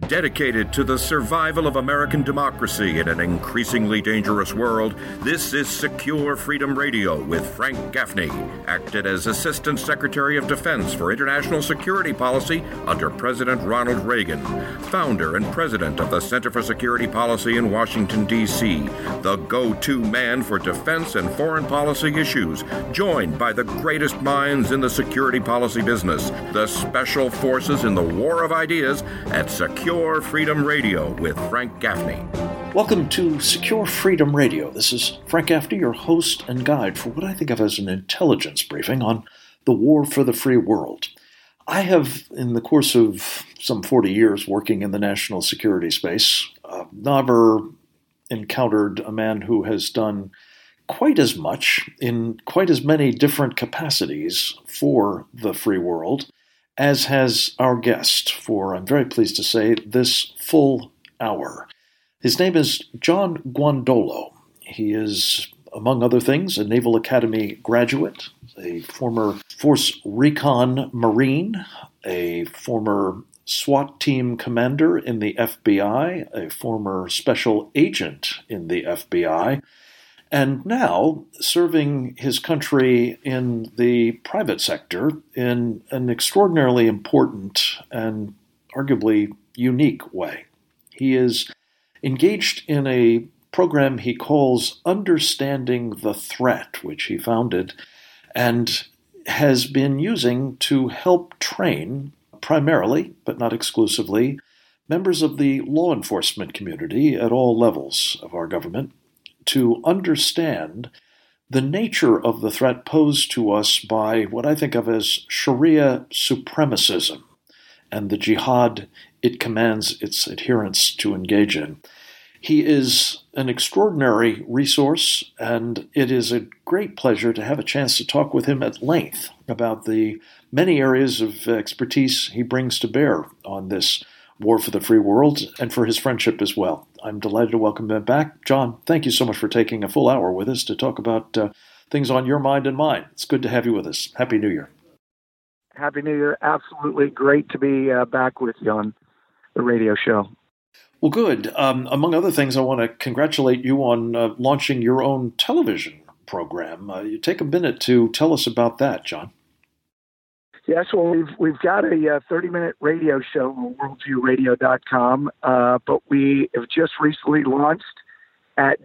Dedicated to the survival of American democracy in an increasingly dangerous world, this is Secure Freedom Radio with Frank Gaffney, acted as Assistant Secretary of Defense for International Security Policy under President Ronald Reagan, founder and president of the Center for Security Policy in Washington, D.C., the go-to man for defense and foreign policy issues, joined by the greatest minds in the security policy business, the special forces in the war of ideas at Secure Freedom Radio with Frank Gaffney. Welcome to Secure Freedom Radio. This is Frank Gaffney, your host and guide for what I think of as an intelligence briefing on the war for the free world. I have, in the course of some 40 years working in the national security space, never encountered a man who has done quite as much in quite as many different capacities for the free world as has our guest for, I'm very pleased to say, this full hour. His name is John Guandolo. He is, among other things, a Naval Academy graduate, a former Force Recon Marine, a former SWAT team commander in the FBI, a former special agent in the FBI, and now serving his country in the private sector in an extraordinarily important and arguably unique way. He is engaged in a program he calls Understanding the Threat, which he founded, and has been using to help train primarily, but not exclusively, members of the law enforcement community at all levels of our government to understand the nature of the threat posed to us by what I think of as Sharia supremacism and the jihad it commands its adherents to engage in. He is an extraordinary resource, and it is a great pleasure to have a chance to talk with him at length about the many areas of expertise he brings to bear on this war for the free world, and for his friendship as well. I'm delighted to welcome him back. John, thank you so much for taking a full hour with us to talk about things on your mind and mine. It's good to have you with us. Happy New Year. Happy New Year. Absolutely great to be back with you on the radio show. Well, good. Among other things, I want to congratulate you on launching your own television program. You take a minute to tell us about that, John. Yes, well, we've got a 30-minute radio show on worldviewradio.com, but we have just recently launched at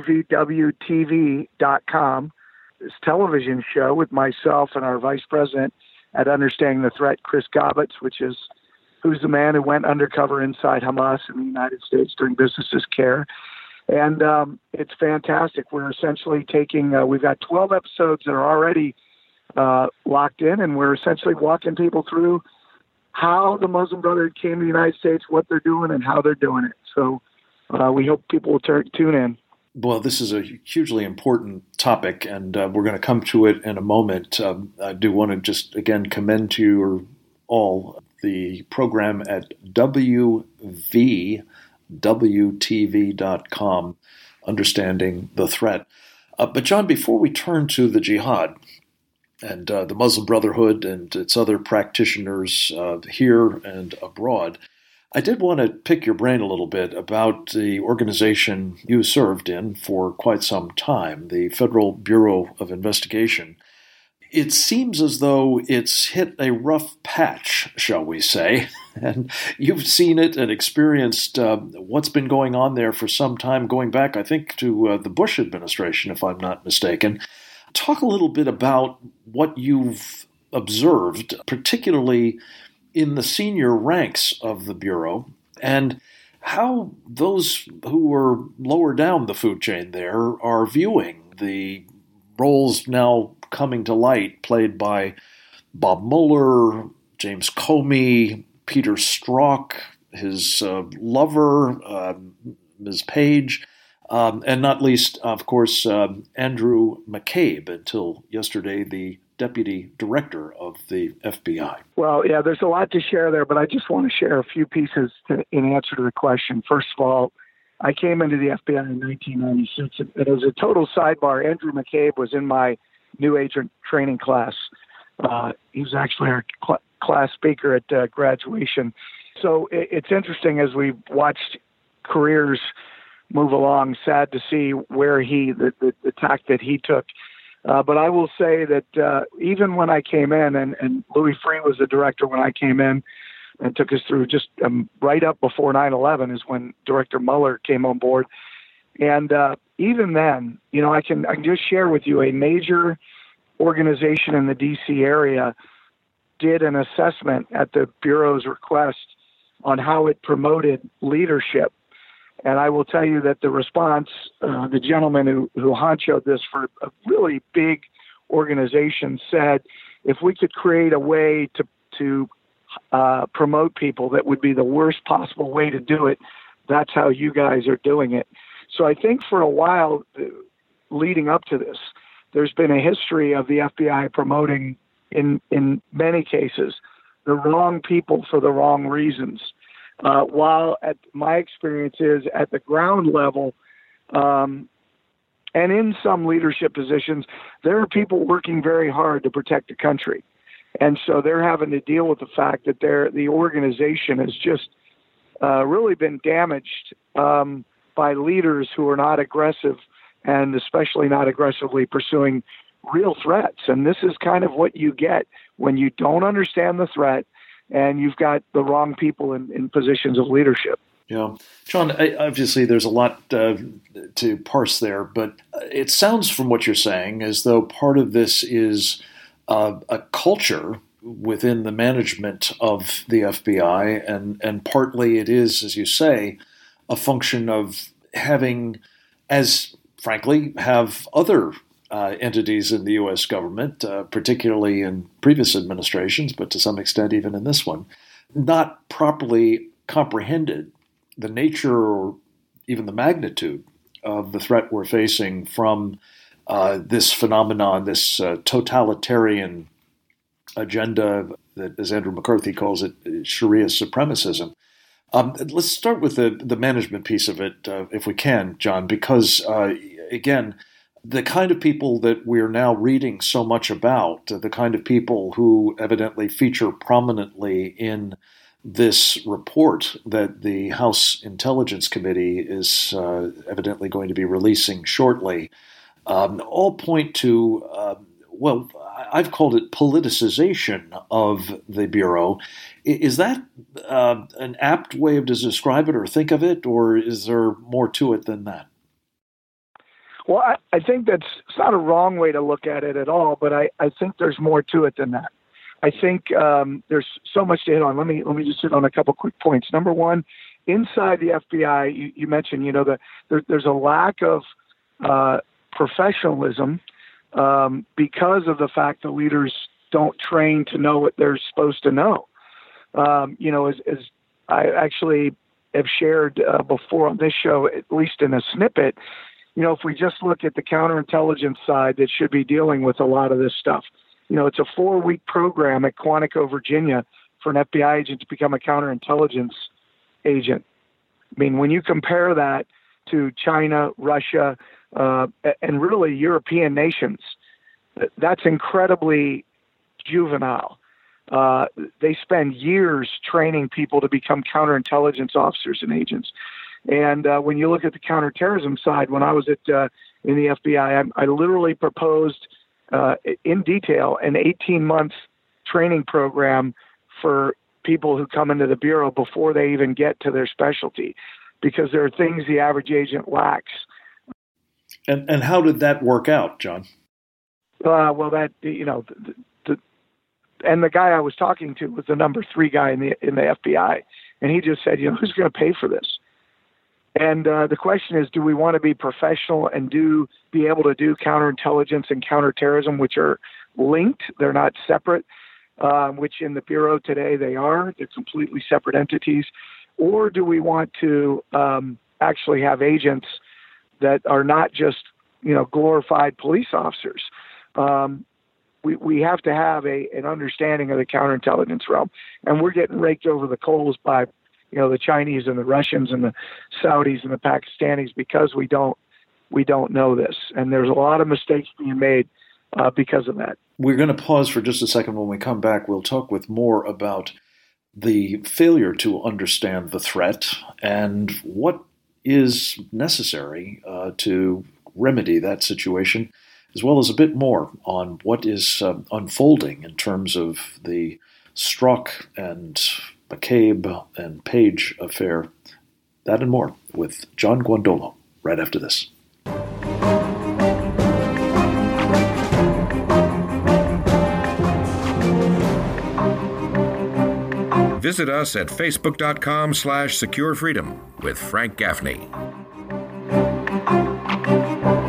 wvwtv.com this television show with myself and our vice president at Understanding the Threat, Chris Gobbets, who's the man who went undercover inside Hamas in the United States during business as care. And it's fantastic. We're essentially taking, we've got 12 episodes that are already locked in, and we're essentially walking people through how the Muslim Brotherhood came to the United States, what they're doing, and how they're doing it. So we hope people will tune in. Well, this is a hugely important topic, and we're going to come to it in a moment. I do want to just, again, commend to you all the program at wvwtv.com, Understanding the Threat. But John, before we turn to the jihad, and the Muslim Brotherhood and its other practitioners here and abroad, I did want to pick your brain a little bit about the organization you served in for quite some time, the Federal Bureau of Investigation. It seems as though it's hit a rough patch, shall we say, and you've seen it and experienced what's been going on there for some time, going back, I think, to the Bush administration, if I'm not mistaken. Talk a little bit about what you've observed, particularly in the senior ranks of the Bureau, and how those who are lower down the food chain there are viewing the roles now coming to light played by Bob Mueller, James Comey, Peter Strzok, his lover, Ms. Page, and not least, of course, Andrew McCabe, until yesterday the deputy director of the FBI. Well, yeah, there's a lot to share there, but I just want to share a few pieces in answer to the question. First of all, I came into the FBI in 1996, and as a total sidebar, Andrew McCabe was in my new agent training class. He was actually our class speaker at graduation. So it's interesting as we've watched careers move along, sad to see where the tack that he took. But I will say that even when I came in, and Louis Freeh was the director when I came in and took us through just right up before 9/11 is when Director Mueller came on board. And even then, I can just share with you a major organization in the D.C. area did an assessment at the Bureau's request on how it promoted leadership. And I will tell you that the response, the gentleman who honchoed this for a really big organization said, if we could create a way to promote people that would be the worst possible way to do it, that's how you guys are doing it. So I think for a while leading up to this, there's been a history of the FBI promoting, in many cases, the wrong people for the wrong reasons. While at my experience is at the ground level, and in some leadership positions, there are people working very hard to protect the country. And so they're having to deal with the fact that the organization has just really been damaged by leaders who are not aggressive, and especially not aggressively pursuing real threats. And this is kind of what you get when you don't understand the threat and you've got the wrong people in positions of leadership. Yeah. John, obviously there's a lot to parse there, but it sounds from what you're saying as though part of this is a culture within the management of the FBI, and partly it is, as you say, a function of having, as frankly, have other entities in the U.S. government, particularly in previous administrations, but to some extent even in this one, not properly comprehended the nature or even the magnitude of the threat we're facing from this phenomenon, this totalitarian agenda that, as Andrew McCarthy calls it, Sharia supremacism. Let's start with the management piece of it, if we can, John, because, again, the kind of people that we're now reading so much about, the kind of people who evidently feature prominently in this report that the House Intelligence Committee is evidently going to be releasing shortly, all point to, I've called it politicization of the Bureau. Is that an apt way to describe it or think of it, or is there more to it than that? Well, I think it's not a wrong way to look at it at all, but I think there's more to it than that. I think there's so much to hit on. Let me just hit on a couple quick points. Number one, inside the FBI, you mentioned, there's a lack of professionalism because of the fact that leaders don't train to know what they're supposed to know. As I actually have shared before on this show, at least in a snippet, if we just look at the counterintelligence side that should be dealing with a lot of this stuff, it's a 4-week program at Quantico, Virginia, for an FBI agent to become a counterintelligence agent. I mean, when you compare that to China, Russia, and really European nations, that's incredibly juvenile. They spend years training people to become counterintelligence officers and agents. And when you look at the counterterrorism side, when I was in the FBI, I literally proposed in detail an 18-month training program for people who come into the Bureau before they even get to their specialty, because there are things the average agent lacks. And how did that work out, John? And the guy I was talking to was the number 3 guy in the FBI, and he just said, who's going to pay for this? And the question is, do we want to be professional and be able to do counterintelligence and counterterrorism, which are linked? They're not separate, which in the Bureau today they are. They're completely separate entities. Or do we want to actually have agents that are not just, glorified police officers? We have to have an understanding of the counterintelligence realm, and we're getting raked over the coals by the Chinese and the Russians and the Saudis and the Pakistanis because we don't know this. And there's a lot of mistakes being made because of that. We're going to pause for just a second. When we come back, we'll talk with more about the failure to understand the threat and what is necessary to remedy that situation, as well as a bit more on what is unfolding in terms of the Strzok and McCabe and Page affair. That and more with John Guandolo right after this. Visit us at facebook.com/securefreedom with Frank Gaffney.